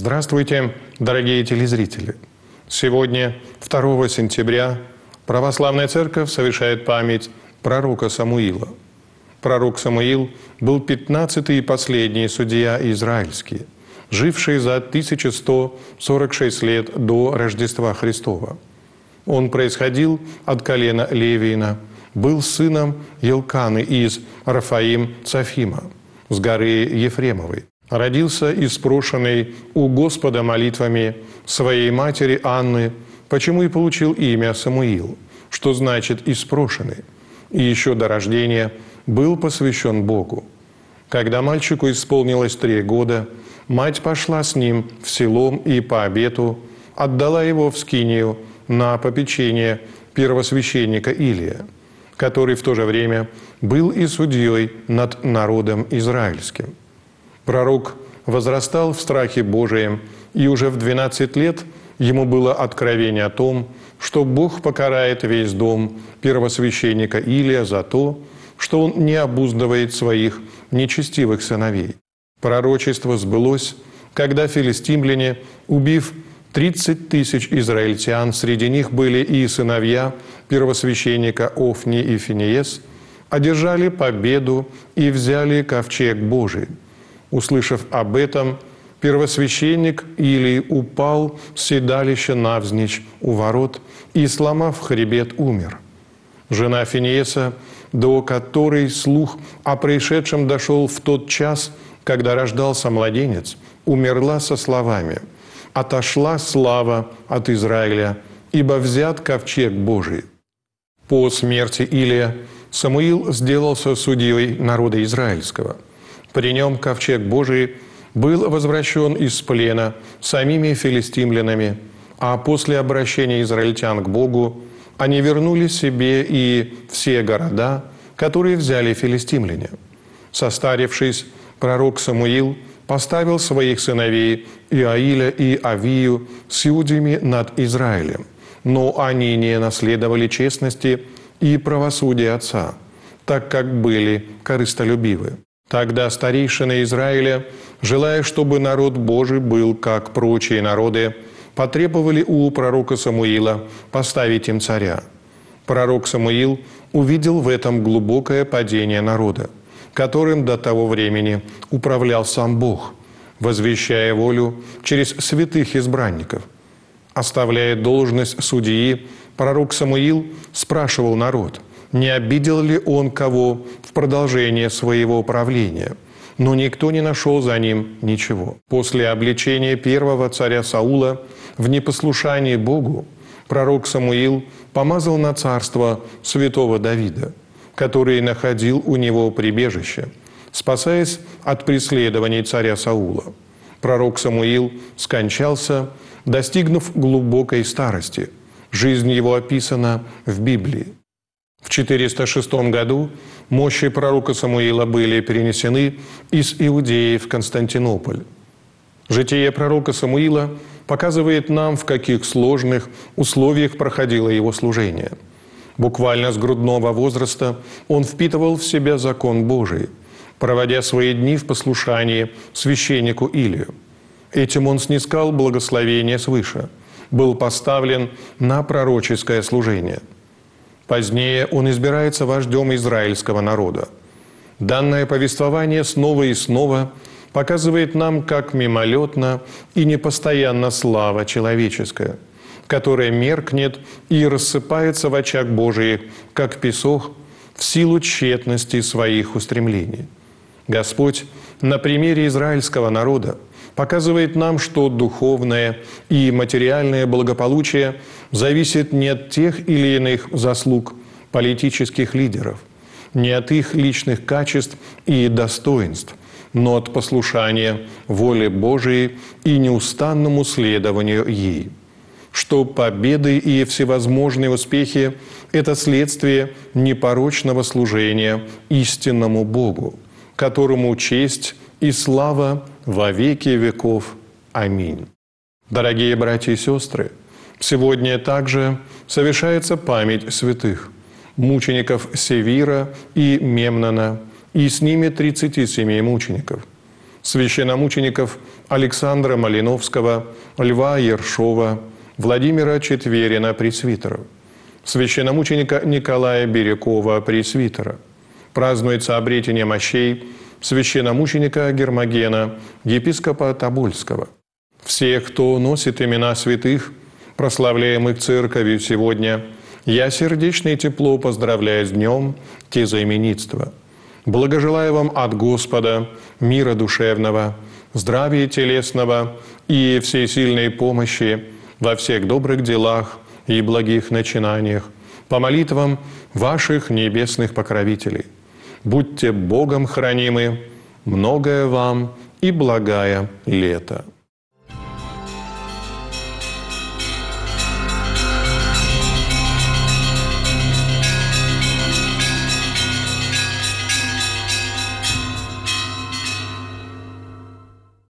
Здравствуйте, дорогие телезрители! Сегодня, 2 сентября, Православная Церковь совершает память пророка Самуила. Пророк Самуил был 15-й и последний судья израильский, живший за 1146 лет до Рождества Христова. Он происходил от колена Левиина, был сыном Елканы из Рафаим-Цафима с горы Ефремовой. Родился испрошенный у Господа молитвами своей матери Анны, почему и получил имя Самуил, что значит «испрошенный», и еще до рождения был посвящен Богу. Когда мальчику исполнилось 3 года, мать пошла с ним в село и по обету отдала его в скинию на попечение первосвященника Илия, который в то же время был и судьей над народом израильским. Пророк возрастал в страхе Божием, и уже в 12 лет ему было откровение о том, что Бог покарает весь дом первосвященника Илия за то, что он не обуздывает своих нечестивых сыновей. Пророчество сбылось, когда филистимляне, убив 30 тысяч израильтян, среди них были и сыновья первосвященника Офни и Финиес, одержали победу и взяли ковчег Божий. Услышав об этом, первосвященник Илий упал с седалища навзничь у ворот и, сломав хребет, умер. Жена Финиеса, до которой слух о происшедшем дошел в тот час, когда рождался младенец, умерла со словами: «Отошла слава от Израиля, ибо взят ковчег Божий». По смерти Илия Самуил сделался судьей народа израильского. При нем ковчег Божий был возвращен из плена самими филистимлянами, а после обращения израильтян к Богу они вернули себе и все города, которые взяли филистимляне. Состарившись, пророк Самуил поставил своих сыновей Иаиля и Авию судьями над Израилем, но они не наследовали честности и правосудия отца, так как были корыстолюбивы. Тогда старейшины Израиля, желая, чтобы народ Божий был, как прочие народы, потребовали у пророка Самуила поставить им царя. Пророк Самуил увидел в этом глубокое падение народа, которым до того времени управлял сам Бог, возвещая волю через святых избранников. Оставляя должность судьи, пророк Самуил спрашивал народ, не обидел ли он кого в продолжение своего правления, но никто не нашел за ним ничего. После обличения первого царя Саула в непослушании Богу пророк Самуил помазал на царство святого Давида, который находил у него прибежище, спасаясь от преследований царя Саула. Пророк Самуил скончался, достигнув глубокой старости. Жизнь его описана в Библии. В 406 году мощи пророка Самуила были перенесены из Иудеи в Константинополь. Житие пророка Самуила показывает нам, в каких сложных условиях проходило его служение. Буквально с грудного возраста он впитывал в себя закон Божий, проводя свои дни в послушании священнику Илию. Этим он снискал благословение свыше, был поставлен на пророческое служение. Позднее он избирается вождем израильского народа. Данное повествование снова и снова показывает нам, как мимолетна и непостоянна слава человеческая, которая меркнет и рассыпается в очах Божиих, как песок, в силу тщетности своих устремлений. Господь на примере израильского народа показывает нам, что духовное и материальное благополучие зависит не от тех или иных заслуг политических лидеров, не от их личных качеств и достоинств, но от послушания воле Божией и неустанному следованию ей. Что победы и всевозможные успехи – это следствие непорочного служения истинному Богу, которому честь и слава во веки веков. Аминь. Дорогие братья и сестры, сегодня также совершается память святых, мучеников Севира и Мемнона, и с ними 37 мучеников. священномучеников Александра Малиновского, Льва Ершова, Владимира Четверина, пресвитера, священномученика Николая Бирюкова, пресвитера. Празднуется обретение мощей священномученика Гермогена, епископа Тобольского. Всех, кто носит имена святых, прославляемых Церковью сегодня, я сердечно и тепло поздравляю с днем тезаименитства. Благожелаю вам от Господа мира душевного, здравия телесного и всесильной помощи во всех добрых делах и благих начинаниях, по молитвам ваших небесных покровителей. Будьте Богом хранимы, многое вам и благая лето.